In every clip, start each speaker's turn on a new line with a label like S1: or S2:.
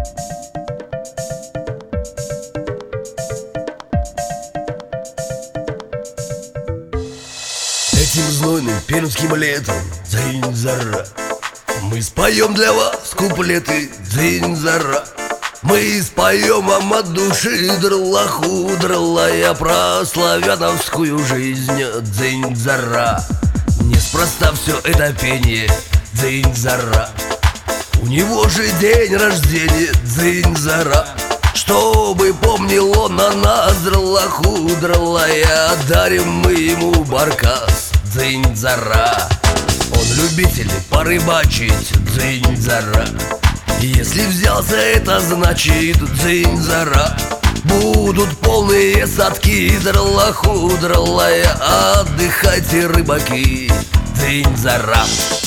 S1: Этим знойным пермским летом, дзынь-зара, мы споем для вас куплеты, дзынь-зара. Мы споем вам от души драла-худрала, про славяновскую жизнь, дзынь-зара. Неспроста все это пение, дзынь-зара. У него же день рождения, дзынь-зара. Чтобы помнил он о нас, драла-худрала, дарим мы ему баркас, дзынь-зара. Он любитель порыбачить, дзынь-зара. Если взялся, это значит, дзынь-зара. Будут полные садки, драла-худрала, отдыхайте, рыбаки, дзынь-зара.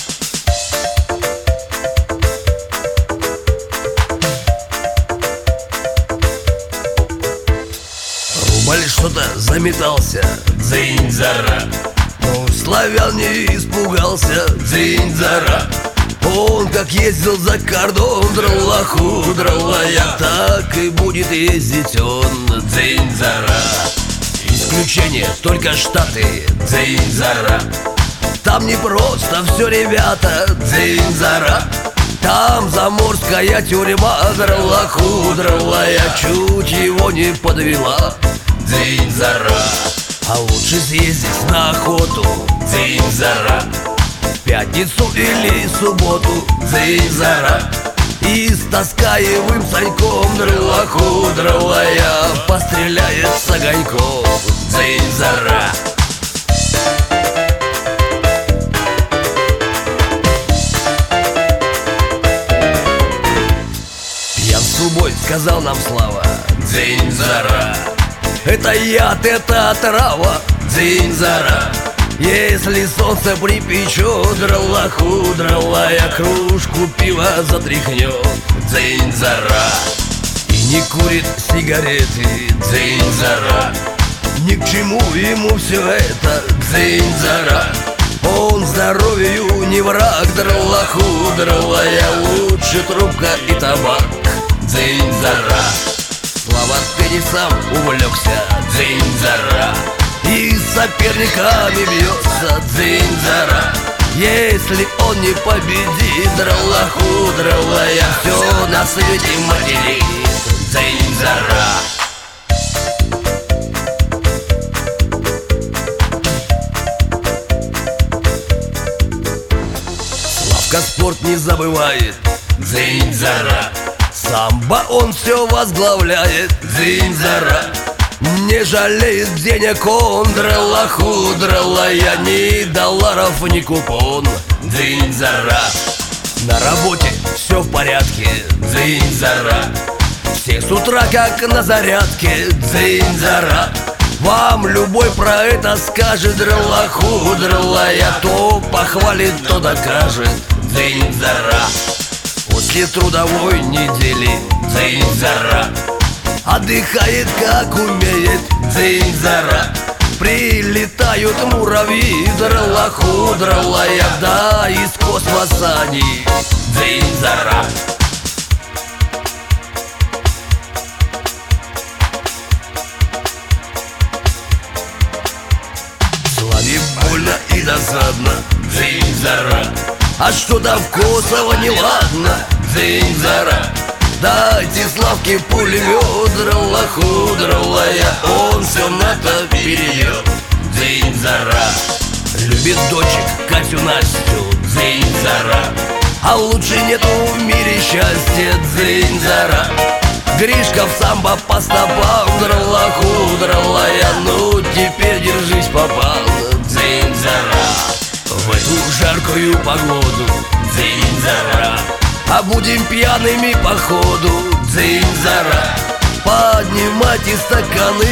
S1: Рубль что-то заметался, дзынь-зара. Но славян не испугался, дзынь-зара. Он как ездил за кордон, драла-худрала, так и будет ездить он, дзынь-зара. Исключение только Штаты, дзынь-зара. Там не просто все, ребята, дзынь-зара. Там заморская тюрьма, драла-худрала, чуть его не подвела, дзынь-зара. А лучше съездить на охоту, дзынь-зара. Пятницу или субботу, дзынь-зара. И с таскаевым саньком, драла-худрала, постреляет с огоньком, дзынь-зара. Пьян с трубой, сказал нам Слава, дзынь-зара. Это яд, это отрава, дзынь-зара. Если солнце припечет, драла-худрала, кружку пива затряхнет, дзынь-зара. И не курит сигареты, дзынь-зара. Ни к чему ему все это, дзынь-зара. Он здоровью не враг, драла-худрала, лучше трубка и табак, дзынь-зара. Слава теннисом увлекся, дзынь-зара. И с соперниками бьется, дзынь-зара. Если он не победит, драла-худрала, все на свете материт, дзынь-зара. Славка спорт не забывает, дзынь-зара. Самбо он все возглавляет, дзынь-зара. Не жалеет денег он, драла-худрала, ни долларов, ни купон, дзынь-зара. На работе все в порядке, дзынь-зара. Все с утра как на зарядке, дзынь-зара. Вам любой про это скажет, драла-худрала, то похвалит, то докажет, дзынь-зара. После трудовой недели, дзынь-зара. Отдыхает как умеет, дзынь-зара. Прилетают муравьи, драла-худрала, да из космоса они, дзынь-зара. Славе больно и досадно, дзынь-зара. А что-то в Косово неладно, дзынь-зара. Дайте Славке пулемет, драла-худрала, он все НАТО перейдет, дзынь-зара. Любит дочек Катю, Настю, дзынь-зара. А лучше нету в мире счастья, дзынь-зара. Гришка в самбо по стопам, драла-худрала, ну теперь держись, попал, дзынь-зара. В эту жаркую погоду, дзынь-зара. А будем пьяными походу, дзынь-зара. Поднимайте стаканы,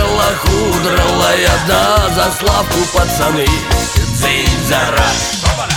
S1: драла-худрала, да за Славку, пацаны, дзынь-зара.